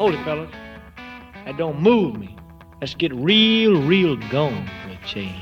Hold it, fellas. That don't move me. Let's get real gone for a change.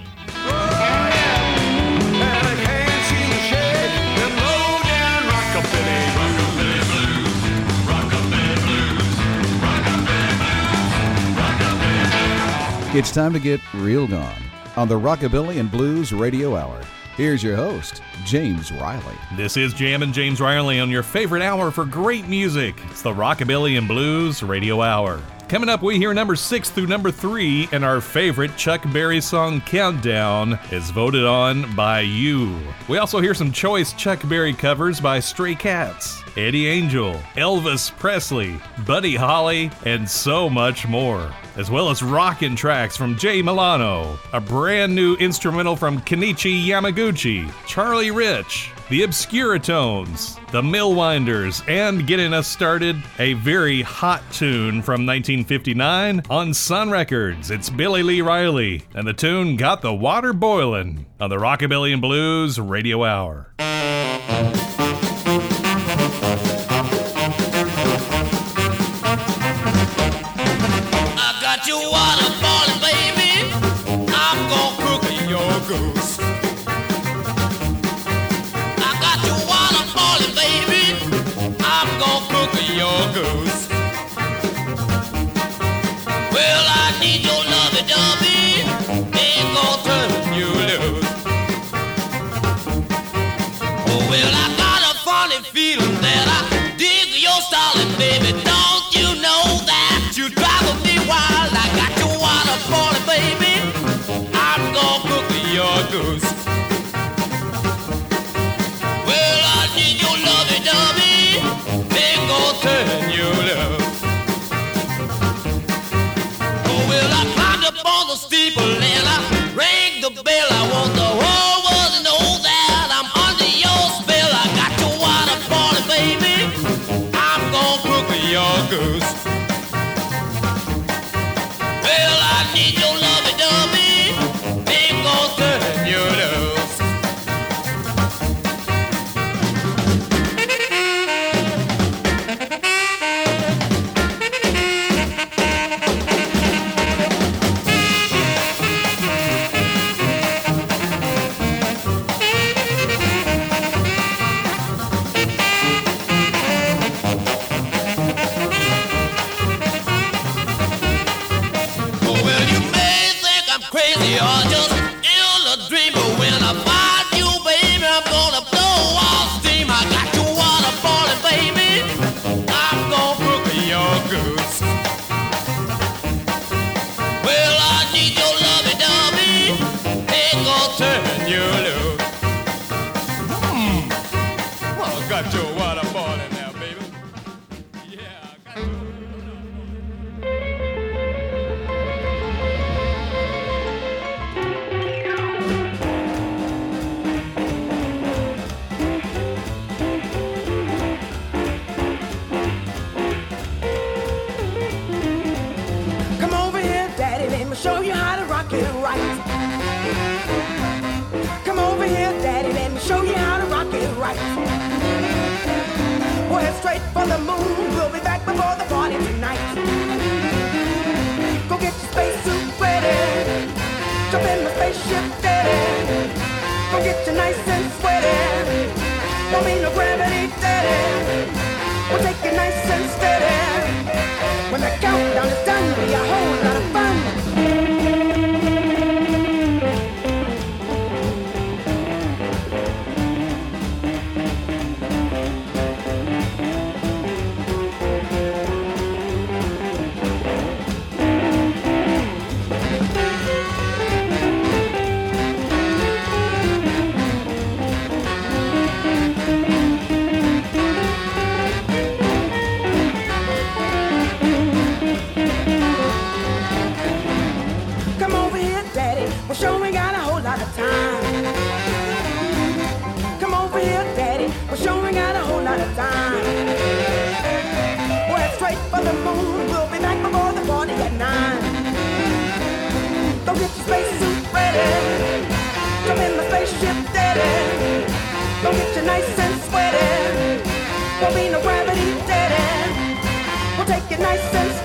It's time to get real gone on the Rockabilly and Blues Radio Hour. Here's your host, James Riley. This is Jammin' James Riley on your favorite hour for great music. It's the Rockabilly and Blues Radio Hour. Coming up, we hear number 6 through number 3, and our favorite Chuck Berry song, Countdown, is voted on by you. We also hear some choice Chuck Berry covers by Stray Cats, Eddie Angel, Elvis Presley, Buddy Holly, and so much more, as well as rockin' tracks from Jay Milano, a brand new instrumental from Kenichi Yamaguchi, Charlie Rich, the Obscuratones, the Millwinders, and getting us started, a very hot tune from 1959 on Sun Records. It's Billy Lee Riley, and the tune Got the Water Boilin' on the Rockabilly and Blues Radio Hour. I got your water boiling, baby. I'm gonna cook your goose. Your goose. Well, I need your lovey-dovey, ain't gonna turn you loose. Oh, well, I got a funny feeling that I dig your style, baby. Don't you know that you drive me wild? I got your water boiling, baby. I'm gonna cook your goose. Well, I need your lovey-dovey, turn you loose. Oh, well, I climbed up on the steeple and I rang the bell. I want the whole world to know that I'm under your spell. I got your water boiling, baby. I'm gonna cook your goose. Well, I need your lovey-dovey, ain't gonna turn you loose. Crazy or just in a dream, but when I find you, baby, I'm gonna blow off steam. I got your water boiling, baby. I'm gonna cook your goose. Well, I need your lovey-dovey, ain't gonna turn you loose. Well, I got your water boiling now, baby. Yeah, I got your... Show you how to rock it right. Come over here, Daddy, let me show you how to rock it right. We'll head straight for the moon. We'll be back before the party tonight. Go get your spacesuit ready. Jump in my spaceship, Daddy. Go get you nice and sweaty. Don't be no gravity, Daddy. We'll take it nice and steady. When the countdown is done, be a whole lot of fun. Well, sure, we got a whole lot of time. Come over here, Daddy. Well, sure, we got a whole lot of time. We'll head straight for the moon. We'll be back before the party at 9. Go get your spacesuit ready. Jump in the spaceship, Daddy. Go get you nice and sweaty. Won't be no gravity, Daddy. We'll take it nice and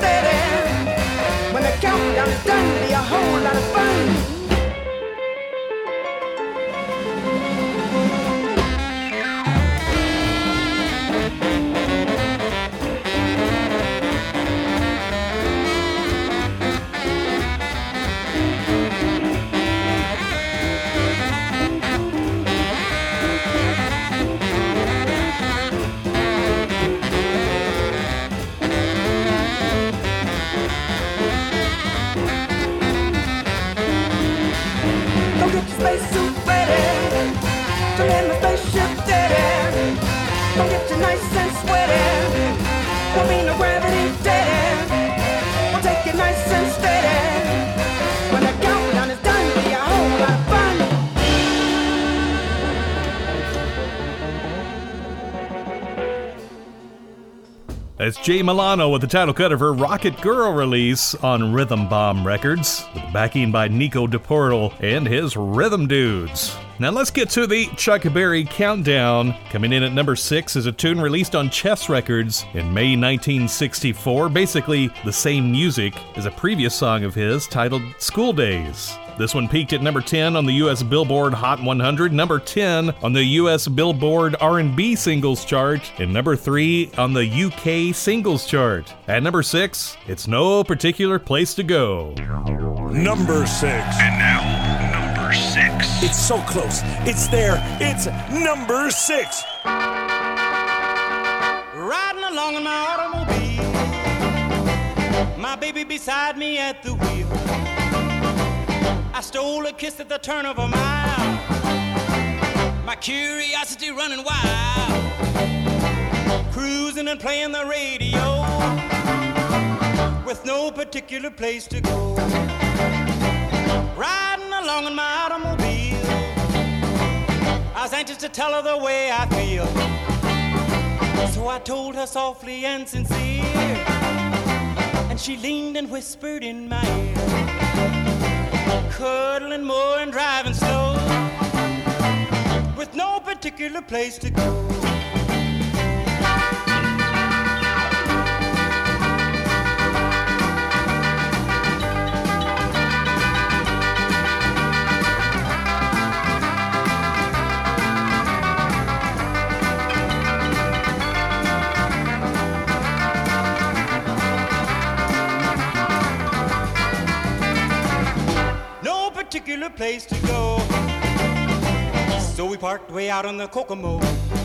Jump in my spaceship, daddy. Gonna get you nice and sweaty. Won't be no gravity, daddy. We'll take it nice and steady. When the countdown is done, be a whole lot of fun. That's Jay Milano with the title cut of her Rocket Girl release on Rhythm Bomb Records, with backing by Nico DePortal and his Rhythm Dudes. Now let's get to the Chuck Berry Countdown. Coming in at number 6 is a tune released on Chess Records in May 1964, basically the same music as a previous song of his titled School Days. This one peaked at number 10 on the U.S. Billboard Hot 100, number 10 on the U.S. Billboard R&B Singles Chart, and number 3 on the UK Singles Chart. At number 6, It's No Particular Place to Go. Number 6. And now, number 6. It's so close. It's there. It's number 6. Riding along in my automobile, my baby beside me at the wheel. I stole a kiss at the turn of a mile, my curiosity running wild, cruising and playing the radio, with no particular place to go. Riding along in my automobile, I was anxious to tell her the way I feel, so I told her softly and sincere, and she leaned and whispered in my ear, cuddling more and driving slow, with no particular place to go. Particular place to go, so we parked way out on the Kokomo.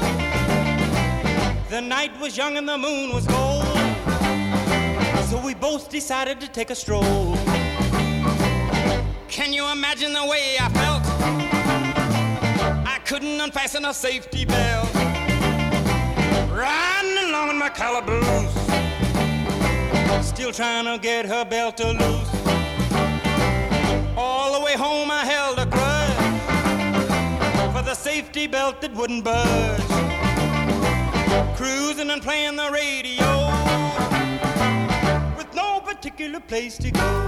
The night was young and the moon was gold, so we both decided to take a stroll. Can you imagine the way I felt? I couldn't unfasten a safety belt, riding along in my calaboose, still trying to get her belt to loose. All the way home I held a grudge for the safety belt that wouldn't budge, cruising and playing the radio, with no particular place to go.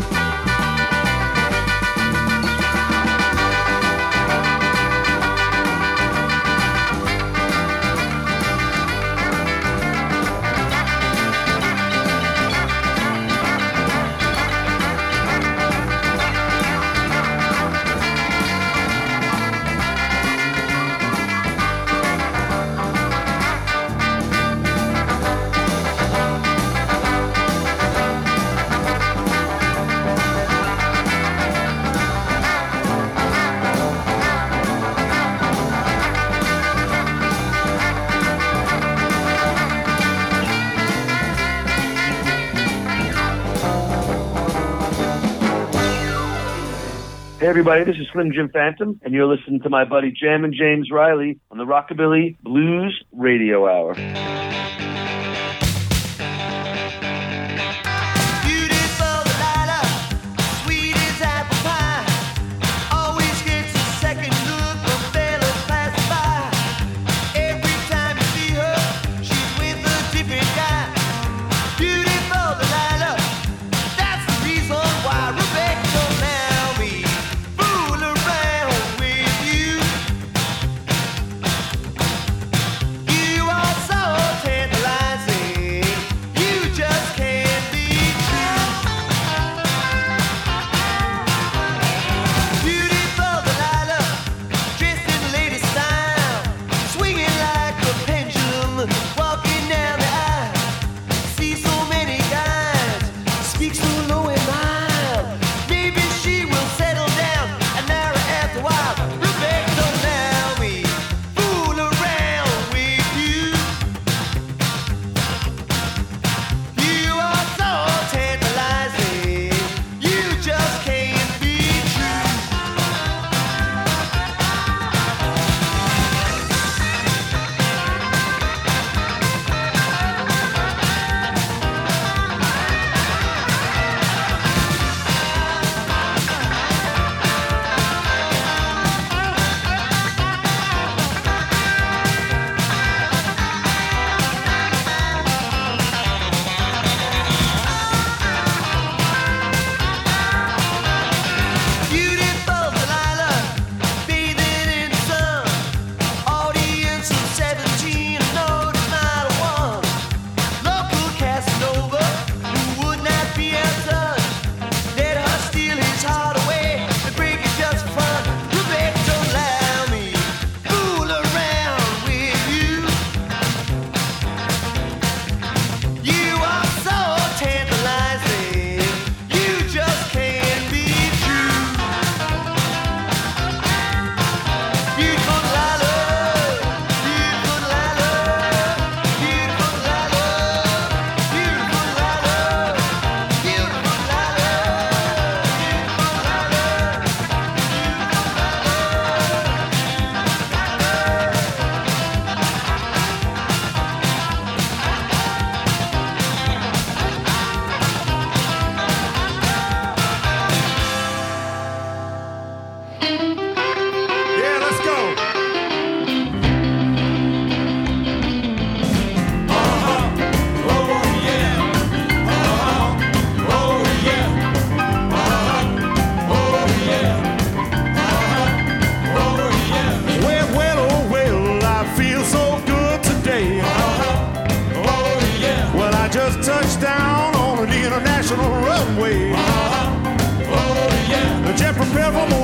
Hey everybody, this is Slim Jim Phantom, and you're listening to my buddy Jammin' James Riley on the Rockabilly Blues Radio Hour. You are so tender.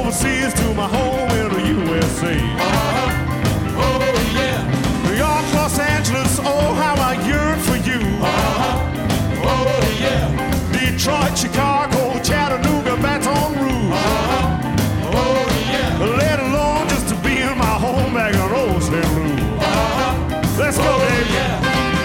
overseas to my home in the USA. Oh yeah. New York, Los Angeles, oh how I yearn for you. Oh yeah. Detroit, Chicago, Chattanooga, Baton Rouge. Oh yeah. Let alone just to be in my home back in old St. Louis. Let's go, baby. Yeah.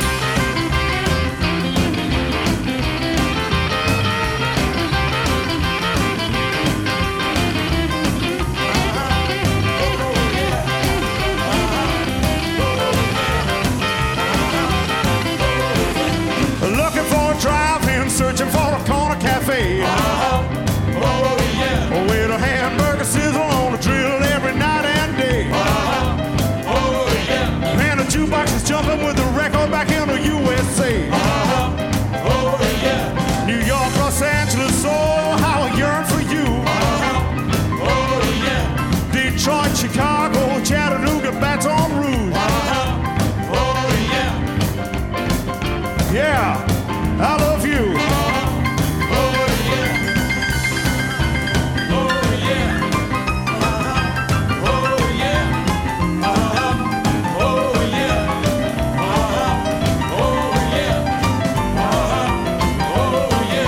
Drive-in, searching for a corner cafe. Oh yeah. With a hamburger sizzle on the drill every night and day. Oh yeah. And the jukebox is jumping with the record back in the USA. Oh yeah. New York, Los Angeles, oh how I yearn for you. Oh yeah. Detroit, Chicago, Chattanooga, Baton Rouge. Oh yeah. Yeah. I love you. Oh yeah. Oh yeah. Oh yeah. Oh yeah. Oh yeah. Oh yeah.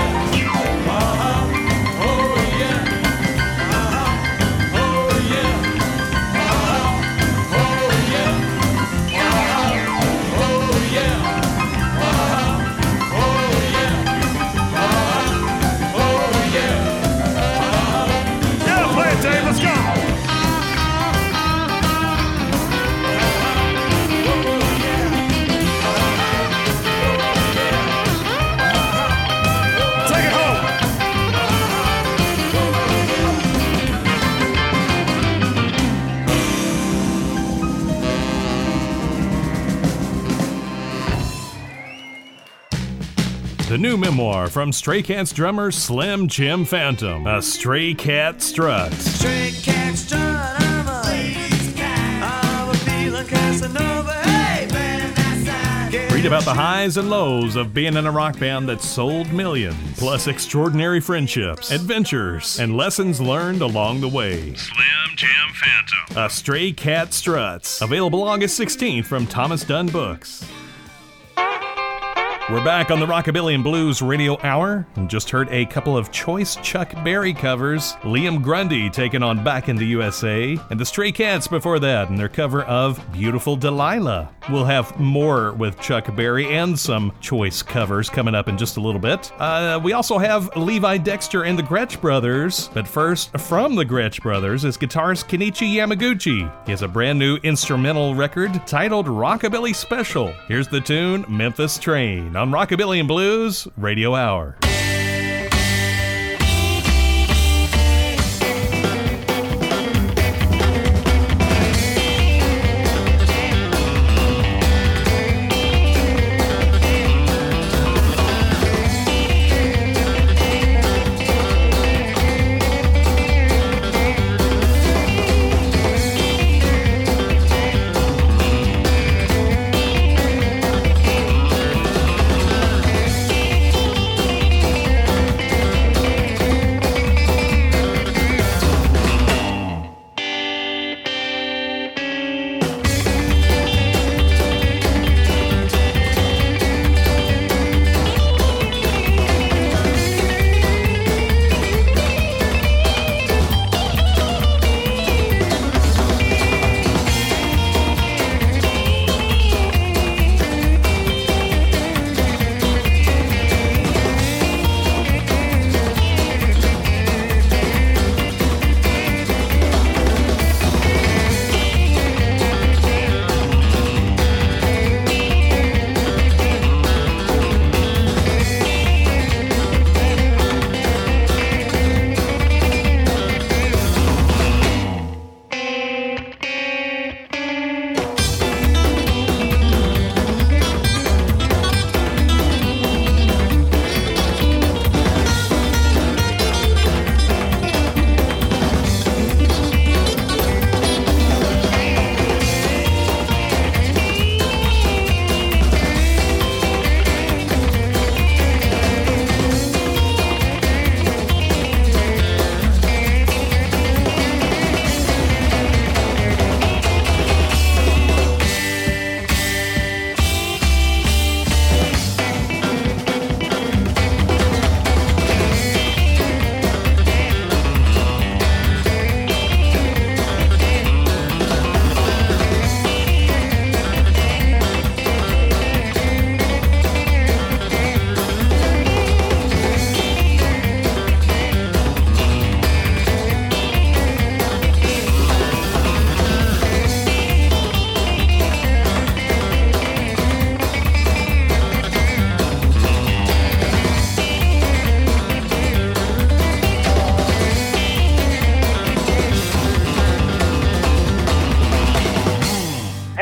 The new memoir from Stray Cats drummer Slim Jim Phantom, A Stray Cat Struts. Stray cat strut, I'm a lazy cat. I'm a feeling Casanova. Hey, man, that's Read about the highs and lows of being in a rock band that sold millions, plus extraordinary friendships, adventures, and lessons learned along the way. Slim Jim Phantom. A Stray Cat Struts. Available August 16th from Thomas Dunn Books. We're back on the Rockabilly and Blues Radio Hour, and just heard a couple of choice Chuck Berry covers. Liam Grundy taking on Back in the USA, and the Stray Cats before that, and their cover of Beautiful Delilah. We'll have more with Chuck Berry and some choice covers coming up in just a little bit. We also have Levi Dexter and the Gretsch Brothers, but first, from the Gretsch Brothers is guitarist Kenichi Yamaguchi. He has a brand new instrumental record titled Rockabilly Special. Here's the tune, Memphis Train, on Rockabilly and Blues Radio Hour.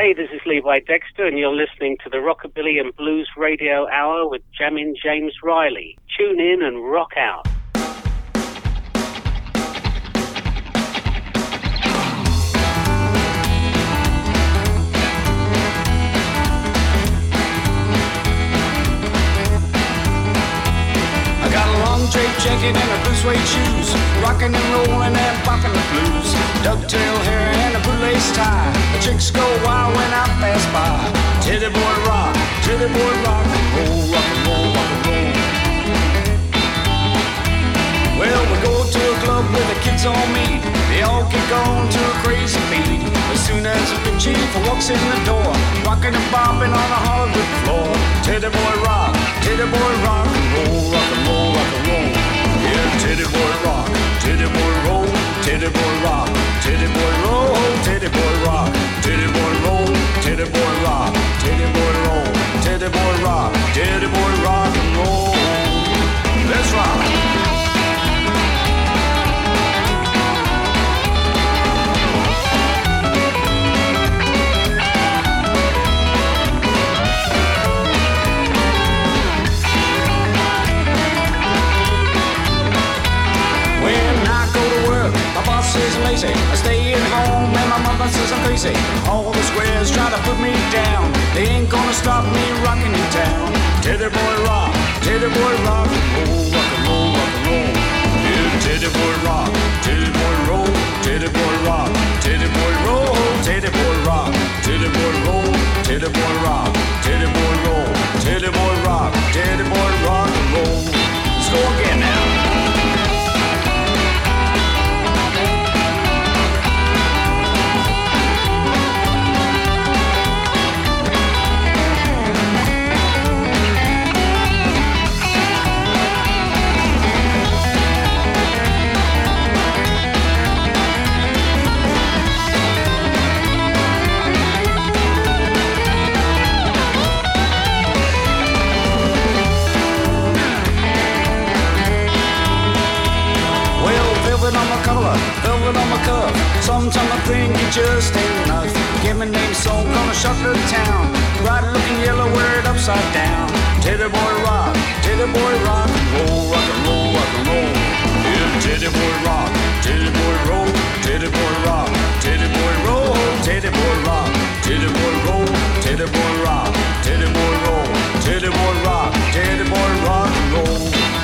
Hey, this is Levi Dexter, and you're listening to the Rockabilly and Blues Radio Hour with Jammin' James Riley. Tune in and rock out. I got a long draped jacket and a blue suede shoes, rockin' and rollin' and poppin' the blues. Ducktail hair and a blue lace tie. The chicks go wild when I pass by. Teddy boy rock, teddy boy rock and roll, rock and roll, rock and roll. Well, we go to a club with the kids on me. They all kick on to a crazy beat. As soon as the big chief walks in the door, rockin' and bopping on the hardwood floor. Teddy boy rock and roll, rock and roll, rock and roll. Yeah, teddy boy rock, teddy boy roll, teddy boy rock, teddy boy roll, teddy boy rock, teddy boy roll, teddy boy rock, teddy boy roll, teddy boy rock, teddy boy rock and roll. Let's rock. Is lazy. I stay at home and my mother says I'm crazy. All the squares try to put me down. They ain't gonna stop me rocking in town. Teddy boy rock and roll, rock and roll, rock and roll. Yeah, teddy boy rock, teddy boy roll, teddy boy rock, teddy boy roll, teddy boy rock, teddy boy roll, teddy boy rock, teddy boy roll, teddy boy rock, teddy boy rock and roll. Let's go again now. Velvet on my cuff. Sometimes I think it just ain't enough. Give me name song, gonna shock the town. Bright looking yellow word upside down. Teddy boy rock and roll, rock and roll, rock and roll. Yeah, teddy boy rock, teddy boy roll, teddy boy rock, teddy boy roll, teddy boy rock, teddy boy roll, teddy boy rock, teddy boy roll, teddy boy rock, teddy boy rock and roll.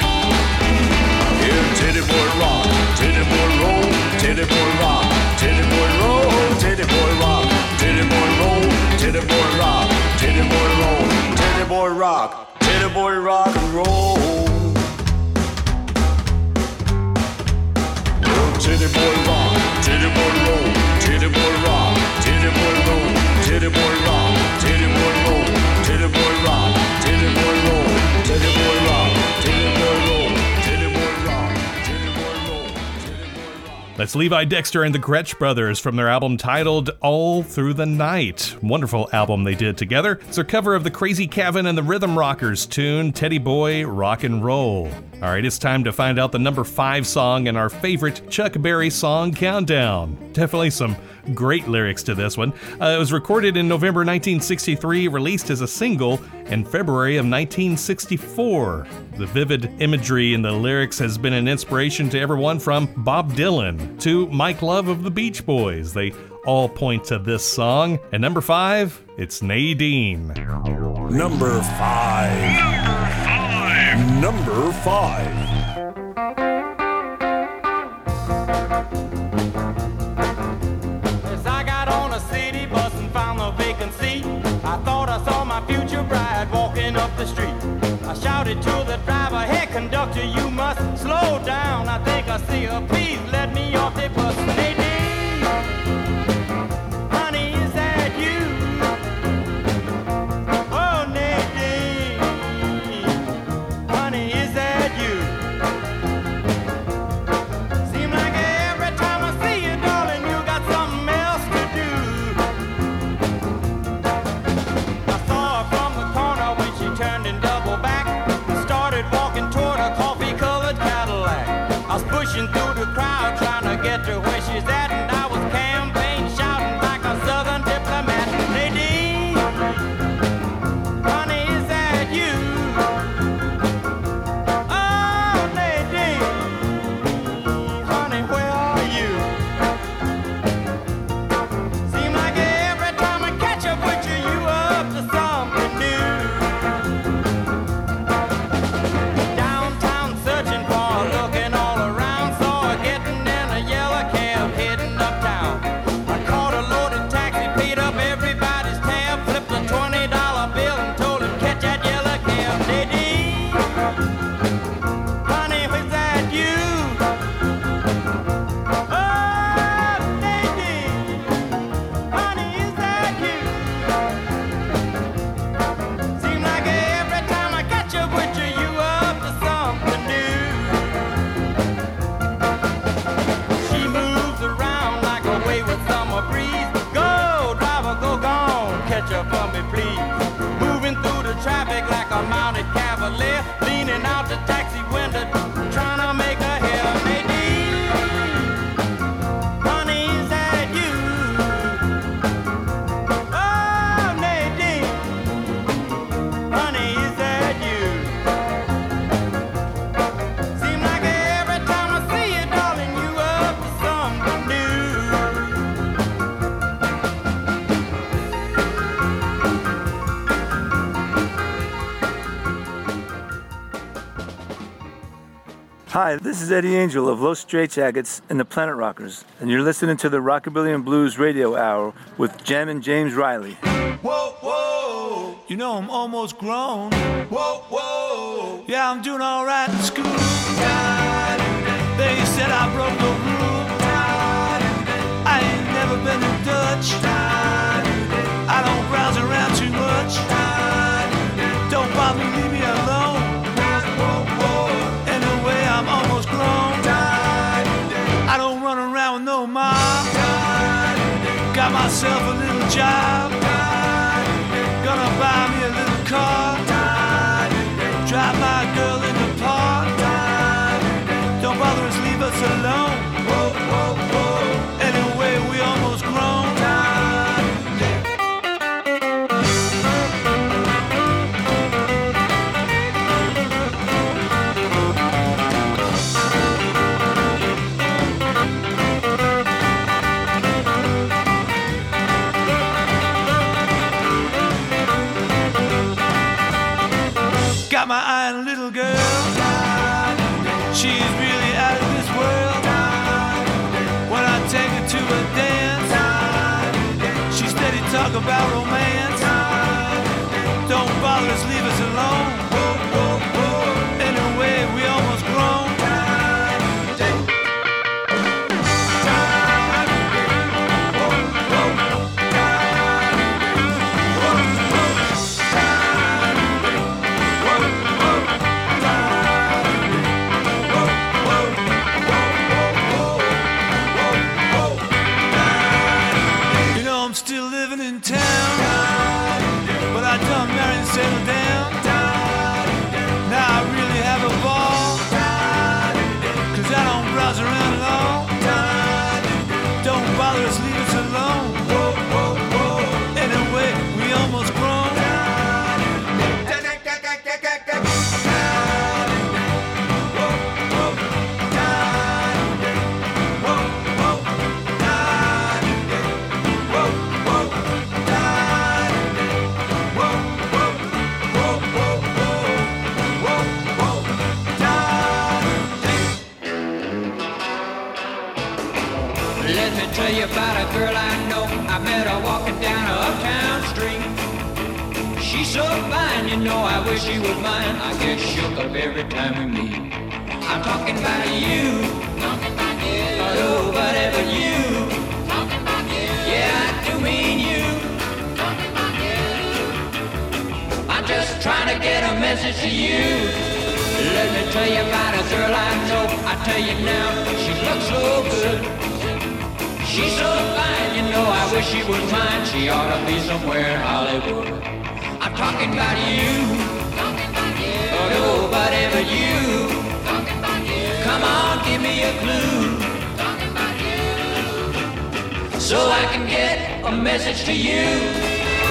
Yeah, teddy boy rock, teddy boy roll, teddy boy rock, teddy boy roll, teddy boy rock, teddy boy roll, teddy boy rock, teddy boy roll, teddy boy rock, teddy boy rock and roll. Oh, teddy boy rock, teddy boy roll, teddy boy rock, teddy boy roll, teddy boy rock, teddy boy roll, teddy boy rock, teddy boy roll, teddy boy rock, teddy boy roll. That's Levi Dexter and the Gretsch Brothers from their album titled All Through the Night. Wonderful album they did together. It's their cover of the Crazy Kevin and the Rhythm Rockers tune, Teddy Boy Rock and Roll. All right, it's time to find out the number 5 song in our favorite Chuck Berry song countdown. Definitely some great lyrics to this one. It was recorded in November 1963, released as a single in February of 1964. The vivid imagery in the lyrics has been an inspiration to everyone from Bob Dylan to Mike Love of the Beach Boys. They all point to this song. And number 5, it's Nadine. Number 5. Number 5. I thought I saw my future bride walking up the street. I shouted to the driver, hey conductor, you must slow down. I think I see her, please let me off the bus. Nadine, honey, is that you? Oh, Nadine, honey, is that you? Seem like every time I see you, darling, you got something else to do. Turned and doubled back and started walking toward a coffee-colored Cadillac. I was pushing through the crowd trying to get Hi, this is Eddie Angel of Los Straitjackets and the Planet Rockers, and you're listening to the Rockabilly and Blues Radio Hour with Jammin' James Riley. Whoa, whoa, you know I'm almost grown. Whoa, whoa, yeah, I'm doing all right in school. They said I broke the rule. I ain't never been in Dutch. I don't browse around too much. Don't bother me, leave me alone. Anyway, I'm almost grown. I don't run around with no mom. Got myself a little job. Gonna buy me a little car. Drive my girl in the park. Don't bother us, leave us alone. Anyway, we almost grown. Got my eye on a little girl. She's really out of this world. When I take her to a dance, she steady talk about romance. Don't bother us, leave us alone. Anyway, we almost grown. Settle down. Now I really have a ball. Cause I don't browse around at all. Don't bother us, leave us alone. Anyway, we almost grown. Tell you about a girl I know. I met her walking down a uptown street. She's so fine, you know, I wish she was mine. I get shook up every time we meet. I'm talking about you. Oh, whatever you. Yeah, I do mean you. I'm just trying to get a message to you. Let me tell you about a girl I know. I tell you now, she looks so good. She's so fine, you know, I wish she was mine. She ought to be somewhere in Hollywood. I'm talking about you. Oh, no, whatever you. Come on, give me a clue. So I can get a message to you.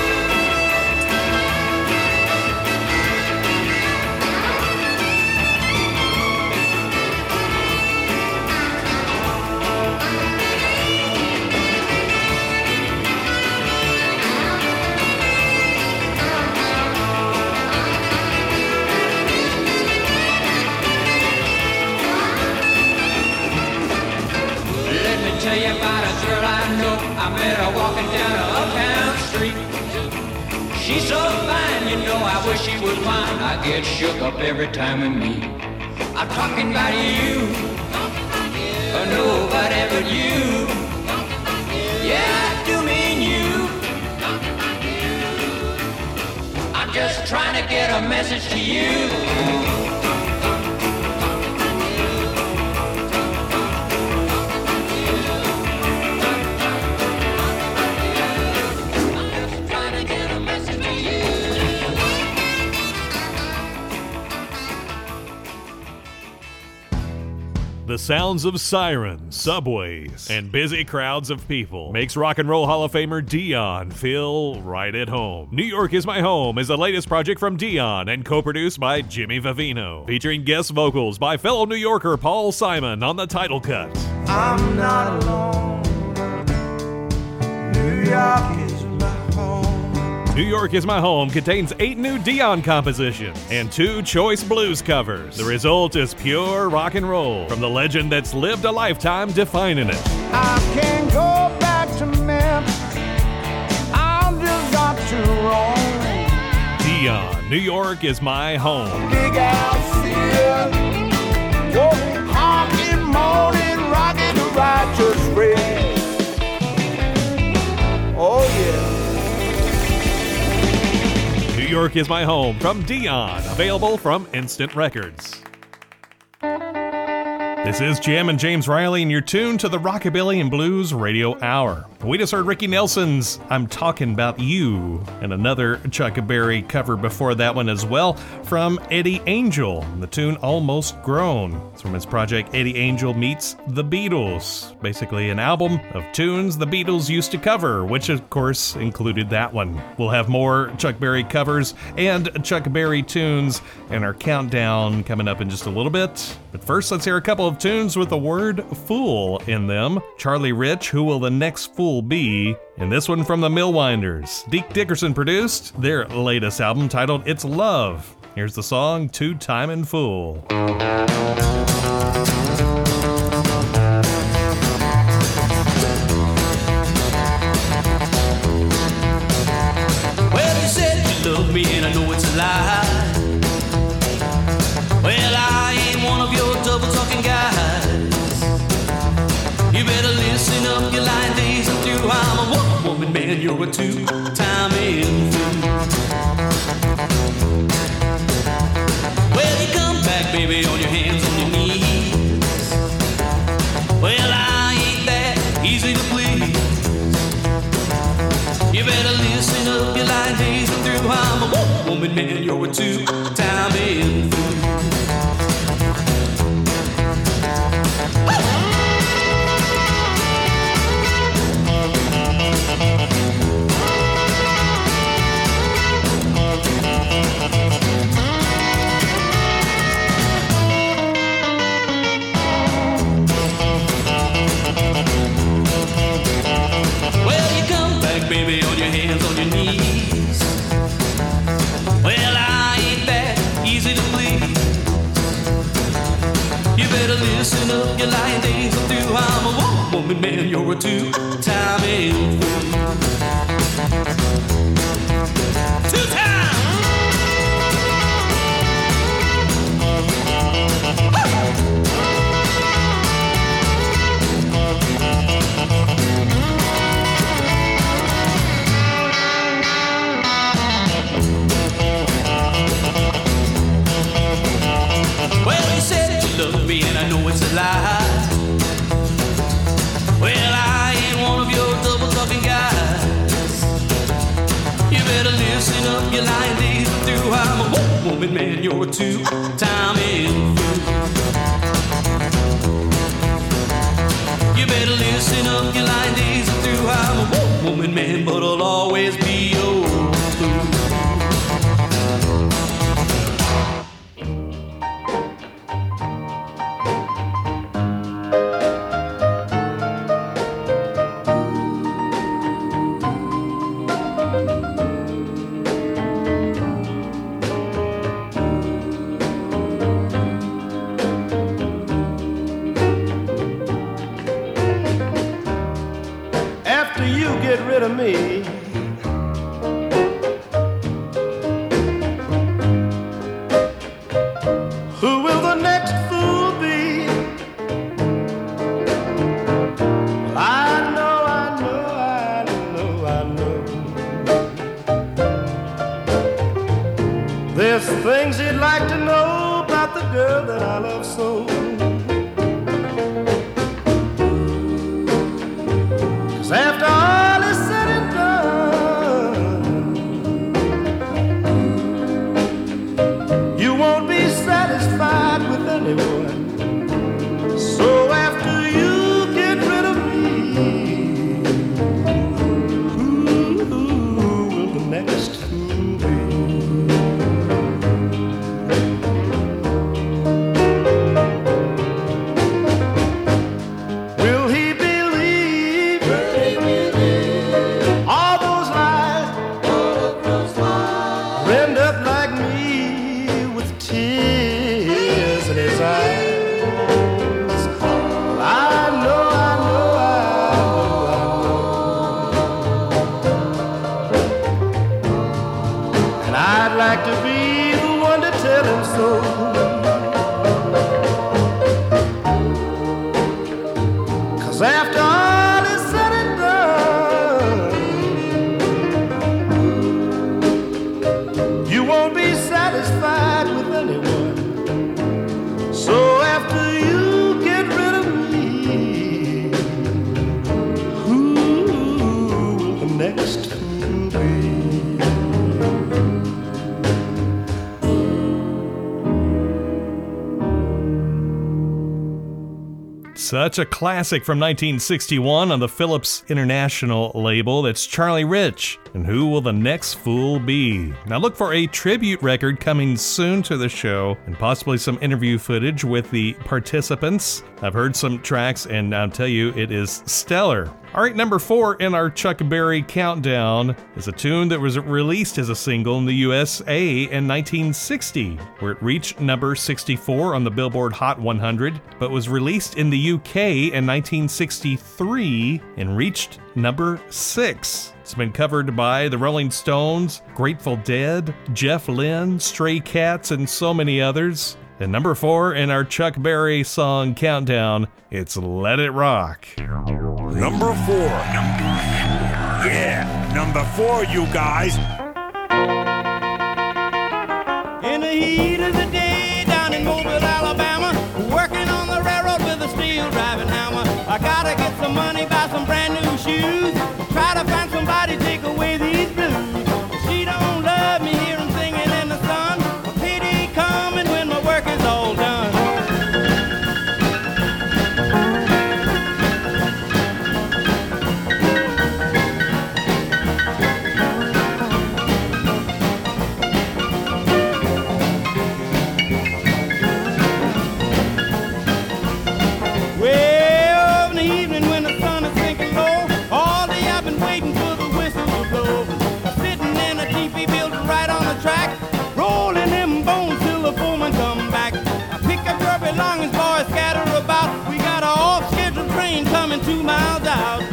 Tell you about a girl I know. I met her walking down a uptown street. She's so fine, you know, I wish she was mine. I get shook up every time we meet. I'm talking about you. Oh, no, whatever you. Yeah, I do mean you. I'm just trying to get a message to you. The sounds of sirens, subways, and busy crowds of people makes Rock and Roll Hall of Famer Dion feel right at home. New York Is My Home is the latest project from Dion and co-produced by Jimmy Vivino, featuring guest vocals by fellow New Yorker Paul Simon on the title cut. I'm not alone. New York is my home. New York Is My Home contains 8 new Dion compositions and 2 choice blues covers. The result is pure rock and roll from the legend that's lived a lifetime defining it. I can't go back to Memphis. I'm just got too wrong. Dion, New York Is My Home. Big house here. Whoa, honking, moaning, rocking the righteous race. Oh, yeah. New York Is My Home from Dion, available from Instant Records. This is Jam and James Riley, and you're tuned to the Rockabilly and Blues Radio Hour. We just heard Ricky Nelson's I'm Talking About You, and another Chuck Berry cover before that one as well from Eddie Angel, the tune Almost Grown. It's from his project Eddie Angel Meets the Beatles, basically an album of tunes the Beatles used to cover, which of course included that one. We'll have more Chuck Berry covers and Chuck Berry tunes in our countdown coming up in just a little bit. But first, let's hear a couple of tunes with the word fool in them. Charlie Rich, Who Will the Next Fool Be? And this one from the Millwinders. Deke Dickerson produced their latest album titled It's Love. Here's the song Two Timin' Fool. Well, you said you love me and I know it's a lie. Well, I ain't one of your double-talking guys. You better listen up, your lying days are through. I'm a one-woman man, you're a two-timing fool. Well, you come back, baby, on your hands, on your knees. Well, I ain't that easy to please. You better listen up, your lying days are through. I'm a one-woman man, you're a two-timing fool. Baby, on your hands, on your knees. Well, I ain't that easy to please. You better listen up, your lying days are through. I'm a one-woman man, you're a two-timing fool. Two-time! Well, you said you love me and I know it's a lie. Well, I ain't one of your double-talking guys. You better listen up, your lying days are through. I'm a one-woman man, you're a two-timing fool. You better listen up, your lying days are through. I'm a one-woman man, but I'll always be your fool. After you get rid of me, who will the next fool be? Well, I know. There's things you'd like to know about the girl that I love so. 'Cause after all is said and done, you won't be satisfied with anyone. So after you get rid of me, who will the next fool be? like to be the one to tell him so. Cause after all is said and done, you won't be satisfied with anyone. So after you get rid of me, who will the next fool be? Such a classic from 1961 on the Philips International label. That's Charlie Rich. And who will the next fool be? Now look for a tribute record coming soon to the show and possibly some interview footage with the participants. I've heard some tracks and I'll tell you it is stellar. All right, number 4 in our Chuck Berry countdown is a tune that was released as a single in the USA in 1960, where it reached number 64 on the Billboard Hot 100, but was released in the UK in 1963 and reached number 6. It's been covered by the Rolling Stones, Grateful Dead, Jeff Lynne, Stray Cats, and so many others. And number 4 in our Chuck Berry song countdown, it's Let It Rock. Number 4. Yeah, number 4, you guys. In the heat of the day down in Mobile, Alabama, working on the railroad with a steel driving hammer. I gotta get some money, buy some brand new shoes, try to find somebody to take away these blues. She don't love me, hear 'em singing in the sun. A pity coming when my work is all done. Track, rolling them bones till the foreman come back. I pick up your belongings, boys, scatter about. We got a off-schedule train coming 2 miles out.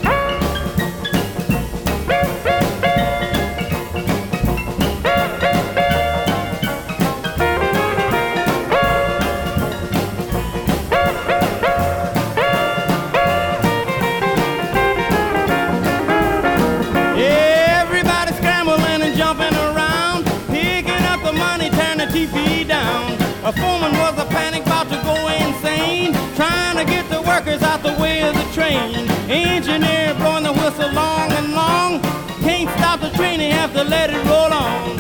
Everybody scrambling and jumping around, the money, turn the TV down. A foreman was a panic, about to go insane, trying to get the workers out the way of the train. Engineer blowing the whistle long and long, can't stop the train, they have to let it roll on.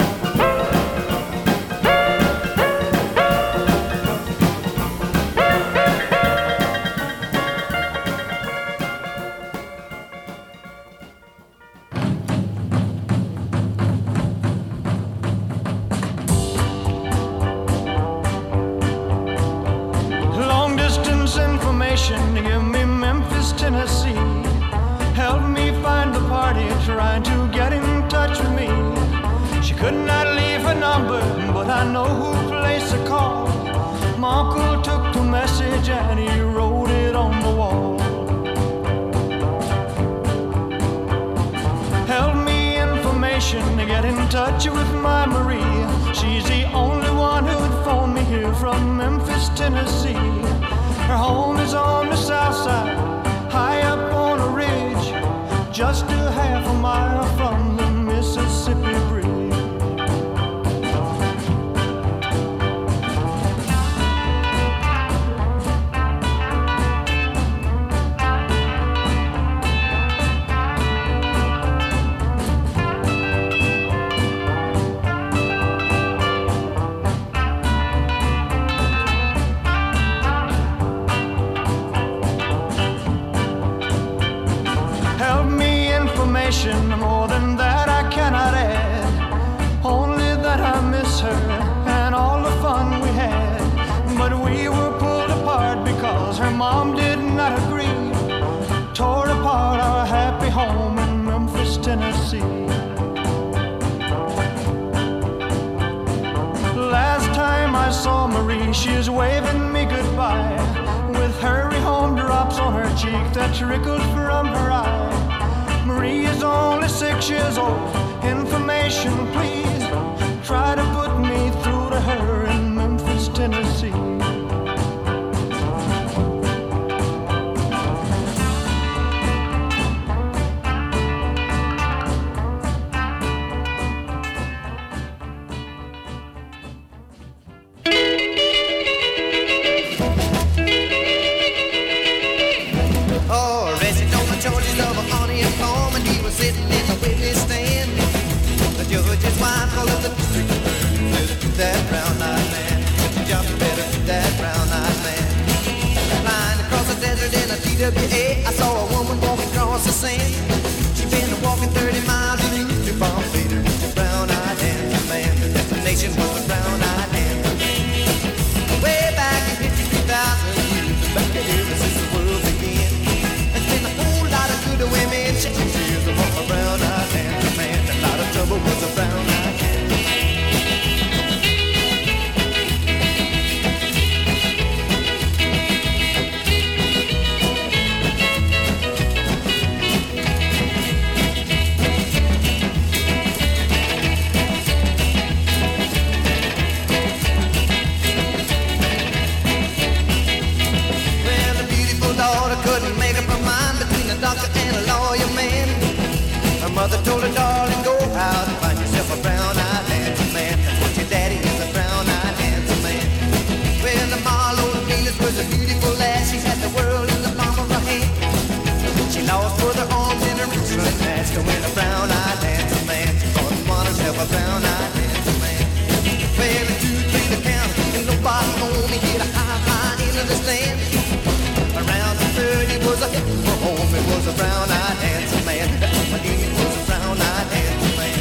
Give me Memphis, Tennessee. Help me find the party trying to get in touch with me. She could not leave her number, but I know who placed the call. My uncle took the message and he wrote it on the wall. Help me information to get in touch with my Marie. She's the only one who'd phone me here from Memphis, Tennessee. Her home is on the south side, high up on a ridge, just a half a mile from the Mississippi Bridge. More than that I cannot add, only that I miss her and all the fun we had. But we were pulled apart because her mom did not agree, tore apart our happy home in Memphis, Tennessee. Last time I saw Marie, she's waving me goodbye, with hurry home drops on her cheek that trickled from her eye. Marie is only 6 years old. Information, please. Try Tom Bader was a brown-eyed handsome man. The destination was a brown-eyed handsome man. Way back in 53,000 years, back ever since the world began. There's been a whole lot of good women shedding tears for a brown-eyed handsome man. A lot of trouble was a brown-eyed handsome man. Couldn't make up her mind between a doctor and a lawyer man. Her mother told her, darling, go out and find yourself a brown-eyed handsome man. That's what your daddy is, a brown-eyed handsome man. Well, the Marlowe Venus was a beautiful lass. She had the world in the palm of her hand. She lost both her arms and her wrists and mask. When a brown-eyed handsome man, she thought she wanted herself a brown-eyed handsome man. Well, in 2, 3 to count, and nobody only hit a high into this land. Around the 30 was a hit for home. It was a brown-eyed handsome man. It was a brown-eyed handsome man.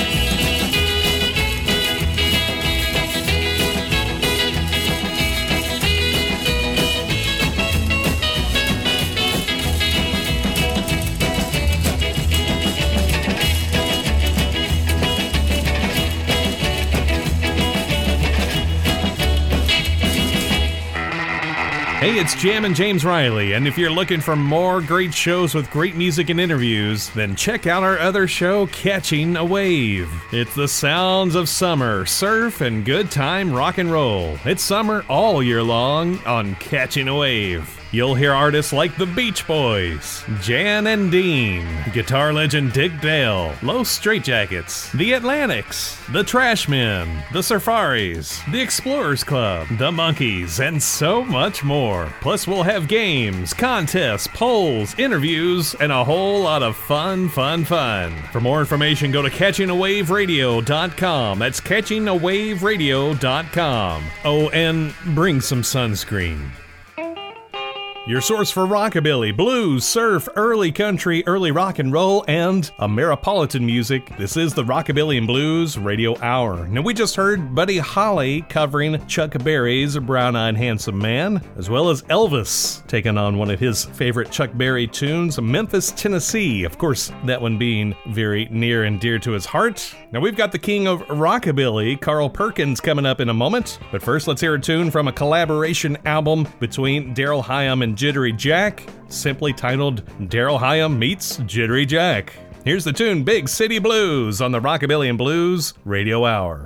Hey, it's Jammin' James Riley, and if you're looking for more great shows with great music and interviews, then check out our other show, Catching a Wave. It's the sounds of summer, surf, and good time rock and roll. It's summer all year long on Catching a Wave. You'll hear artists like the Beach Boys, Jan and Dean, guitar legend Dick Dale, Los Straitjackets, the Atlantics, the Trashmen, the Safaris, the Explorers Club, the Monkees, and so much more. Plus, we'll have games, contests, polls, interviews, and a whole lot of fun. For more information, go to catchingawaveradio.com. That's catchingawaveradio.com. Oh, and bring some sunscreen. Your source for rockabilly, blues, surf, early country, early rock and roll, and Ameripolitan music. This is the Rockabilly and Blues Radio Hour. Now, we just heard Buddy Holly covering Chuck Berry's Brown-Eyed Handsome Man, as well as Elvis taking on one of his favorite Chuck Berry tunes, Memphis, Tennessee. Of course, that one being very near and dear to his heart. Now, we've got the king of rockabilly, Carl Perkins, coming up in a moment. But first, let's hear a tune from a collaboration album between Daryl Hyam and Jittery Jack, simply titled Daryl Hyam Meets Jittery Jack. Here's the tune Big City Blues on the Rockabilly and Blues Radio Hour.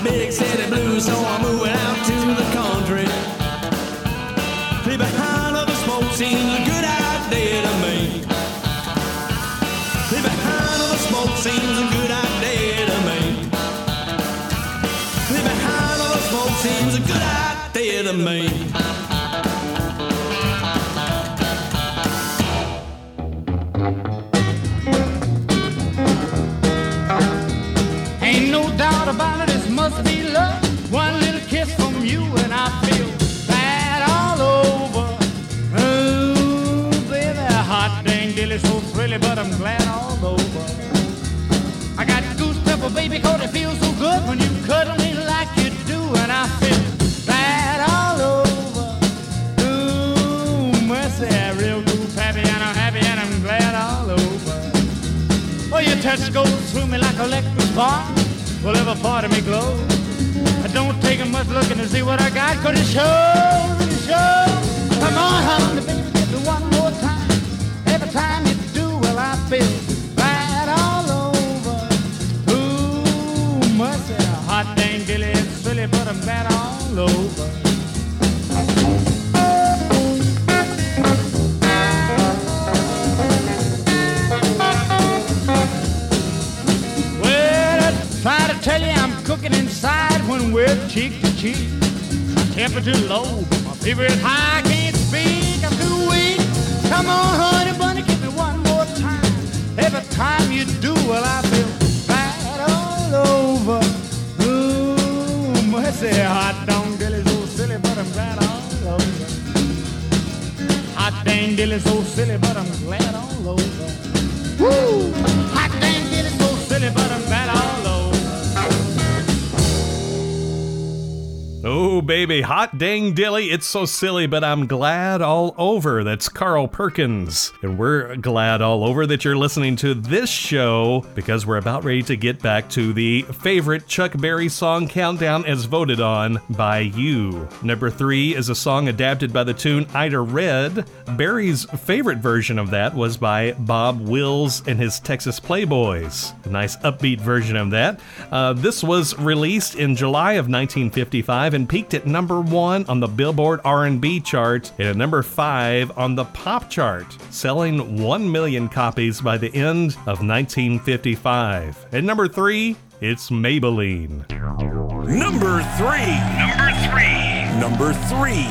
big city blues, so I'm moving out to the country. Play behind of the smoke seems a good idea to me. Play behind of the smoke seems a good idea to me. Play behind of the smoke seems a good idea to me. Ain't no doubt about it, this must be love. One little kiss from you and I feel bad all over. Ooh, baby, hot dang dilly, so thrilly, but I'm glad all over. I got goose pepper, baby, 'cause it feels so good when you cuddle me like you do, and I feel bad all over. Ooh, mercy, real cool, happy, and I'm happy, and I'm glad all over. Oh, your touch goes through me like electric spark. Well, every part of me glows. I don't take much looking to see what I got, 'cause it shows, it shows. Come on, honey, baby, give me one more time. Every time you do, well, I feel bad all over. Ooh, mercy, hot dang dilly, it's silly, but I'm glad all over. Try to tell you I'm cooking inside when we're cheek to cheek. My temperature low, but my fever is high. I can't speak, I'm too weak. Come on, honey bunny, give me one more time. Every time you do, well, I feel bad all over. Ooh, mercy, hot dang dilly, so silly, but I'm glad all over. Hot dang dilly, so silly, but I'm glad all over. Woo! Hot dang dilly, so silly, but I'm glad all over. Oh, baby, hot dang dilly, it's so silly, but I'm glad all over. That's Carl Perkins. And we're glad all over that you're listening to this show because we're about ready to get back to the favorite Chuck Berry song countdown as voted on by you. Number 3 is a song adapted by the tune Ida Red. Berry's favorite version of that was by Bob Wills and his Texas Playboys. A nice upbeat version of that. This was released in July of 1955 and peaked at number 1 on the Billboard R&B chart and at number 5 on the pop chart, selling 1 million copies by the end of 1955. At number 3, it's Maybelline. Number 3. Number 3. Number 3.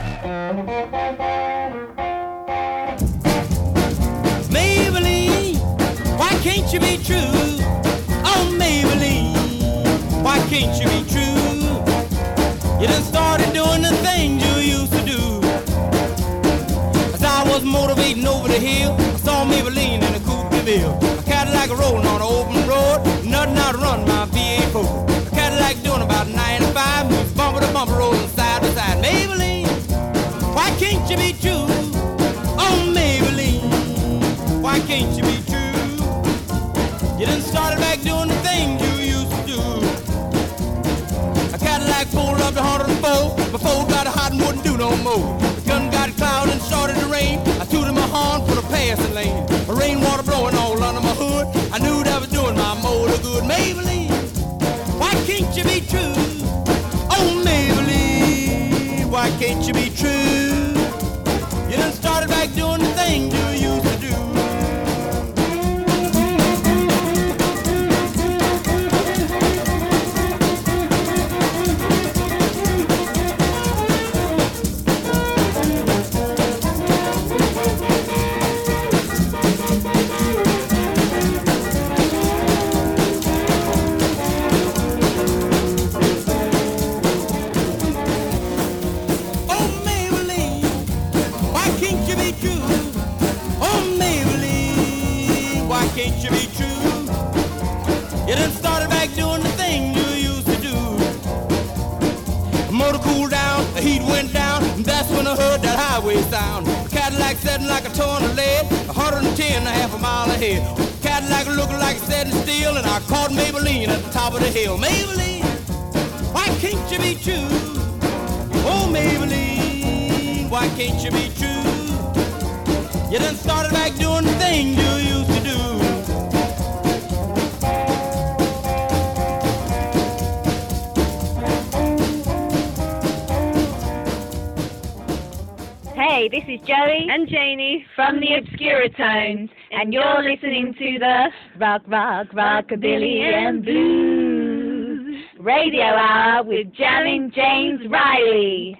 Maybelline, why can't you be true? Oh, Maybelline, why can't you be true? You done started doing the things you used to do. As I was motivating over the hill, I saw Maybelline in a coupe de ville. A Cadillac rolling on an open road, nothing out to run my V8 Ford. A Cadillac doing about 95, moves bumper to bumper, rolling side to side. Maybelline, why can't you be true? Oh, Maybelline, why can't you be true? You done started back doing the things you used to do. A Cadillac pulled up to 104. My Ford got hot and wouldn't do no more. The gun got cloud and started to rain. I tooted my horn for the passing lane. The rainwater blowing all under my hood. I knew that was doing my motor good. Maybelline, why can't you be true? Oh, Maybelline, why can't you be true? You done started back doing the thing you used to do. Can't you be true? You done started back doing the thing you used to do. The motor cooled down, the heat went down, and that's when I heard that highway sound. The Cadillac setting like a ton of lead, 110 and a half a mile ahead. The Cadillac looking like it's setting steel, and I caught Maybelline at the top of the hill. Maybelline, why can't you be true? Oh, Maybelline, why can't you be true? You done started back doing the thing you used to do. Hey, this is Joey and Janie from the Obscuratones, and you're listening to the Rockabilly and Blues Radio Hour with Jammin' James Riley.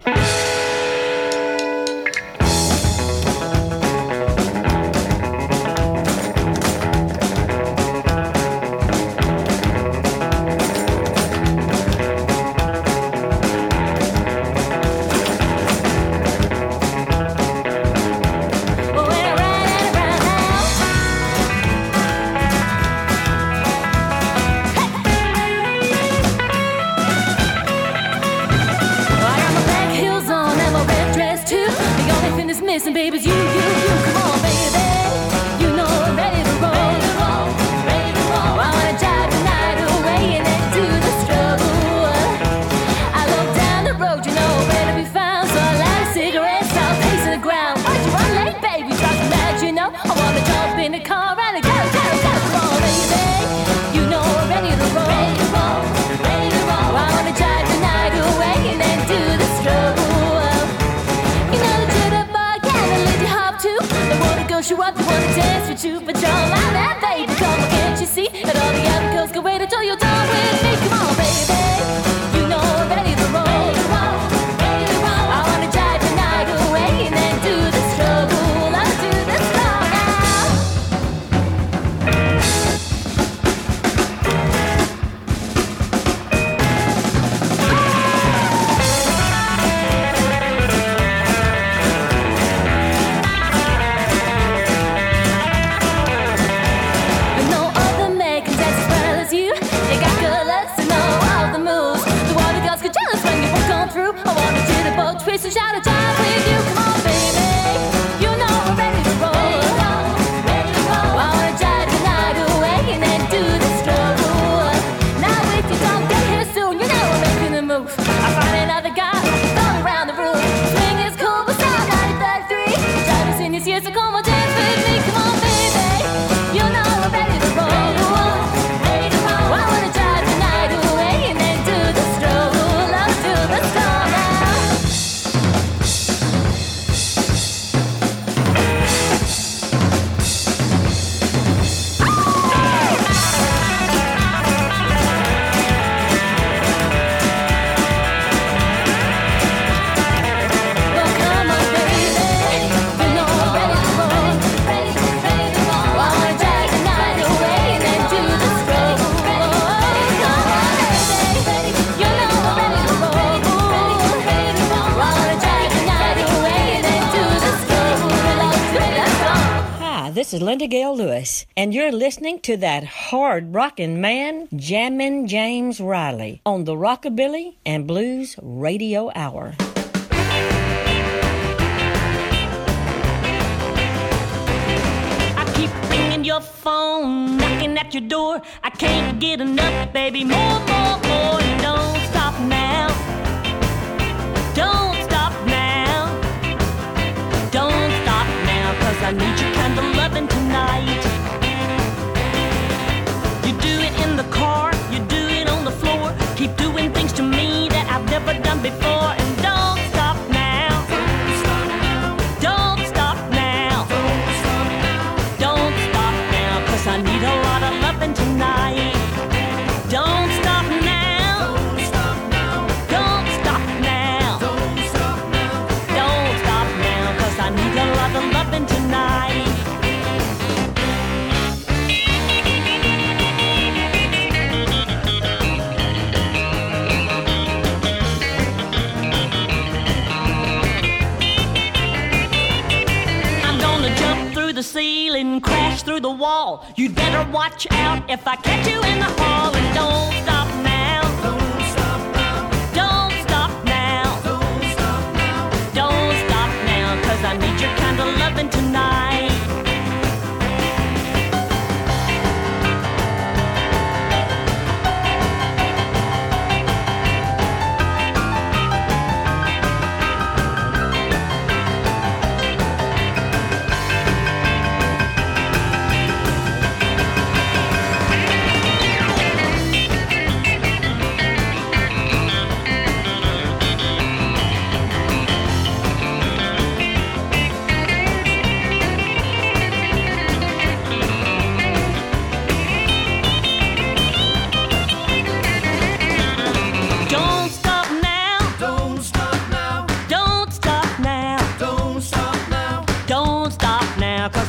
Listen, babies, you, come on, baby. You know I'm ready to roll, ready to roll. I wanna drive the night away and then do the struggle. I look down the road, you know where to be found. So I light a cigarette, start pacing the ground. Why'd you run late, baby? Drop the match, you know. I wanna jump in the car and go, come on, baby. You know I'm ready to roll, ready to roll. I wanna drive the night away and then do the struggle. You know the they wanna go show up, they wanna dance with you, but you're my man, baby. Come on, can't you see that all the other girls can wait until you're done with me? Come on, baby. You know I'm ready to roll, ready to roll. I wanna drive the night away and then do the struggle. I'll do the struggle now. I wanna do the boat twist and shout a jive with you. Come on, baby. You know we're ready to roll, ready to roll. I wanna drive the night away and then do the struggle. Now if you don't get here soon, you know I'm making the move. I find another guy, all around the room. Swing is cool, but sound 93. Driving in his years, so come on, dance with me. Come on, baby. You know we're ready to roll, ready to roll. I wanna drive the night away and then do the struggle. I'll do the struggle. This is Linda Gale Lewis, and you're listening to that hard rockin' man, Jammin' James Riley, on the Rockabilly and Blues Radio Hour. I keep ringing your phone, knocking at your door. I can't get enough, baby. More. Don't stop now. Don't stop now. Don't stop now, 'cause I need your kind of loving tonight. You do it in the car, you do it on the floor. Keep doing things to me that I've never done before. And don't stop now. Don't stop now. Don't stop now, 'cause I need a lot of loving tonight. Don't stop now. Don't stop now. Don't stop now. Don't stop now, 'cause I need a lot of loving tonight. I'm gonna jump through the ceiling, crash through the wall. You'd better watch out if I catch you in the hall. And don't stop now. Don't stop now. Don't stop now. Don't stop now. Don't stop now, 'cause I need your kind of loving tonight.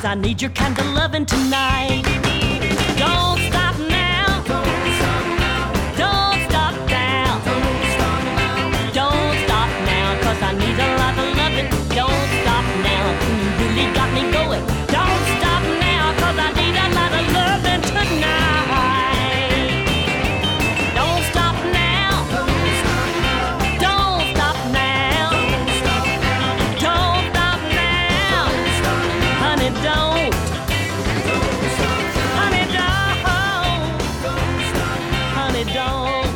'cause I need your kind of loving tonight. Don't stop now. Don't stop now. Don't stop now. Don't stop now, 'cause I need a lot of loving. Don't stop now. You really got me going. Don't stop now, 'cause I need a lot of loving tonight. Don't stop now. Don't stop now. Don't stop now. Honey, don't. Honey, don't. Honey, don't.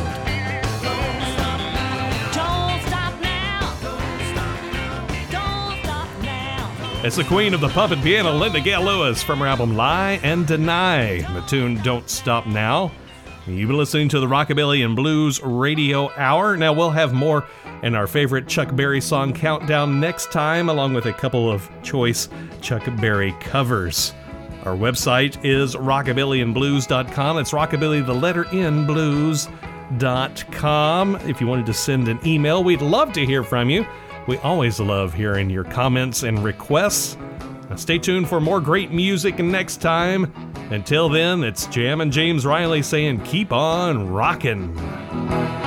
Don't stop now. Don't stop now. It's the queen of the puppet piano, Linda Gale Lewis, from her album Lie and Deny. The tune Don't Stop Now. You've been listening to the Rockabilly and Blues Radio Hour. Now we'll have more in our favorite Chuck Berry song countdown next time, along with a couple of choice Chuck Berry covers. Our website is rockabillyandblues.com. It's rockabilly, the letter N, blues.com. If you wanted to send an email, we'd love to hear from you. We always love hearing your comments and requests. Now stay tuned for more great music next time. Until then, it's Jam and James Riley saying keep on rockin'.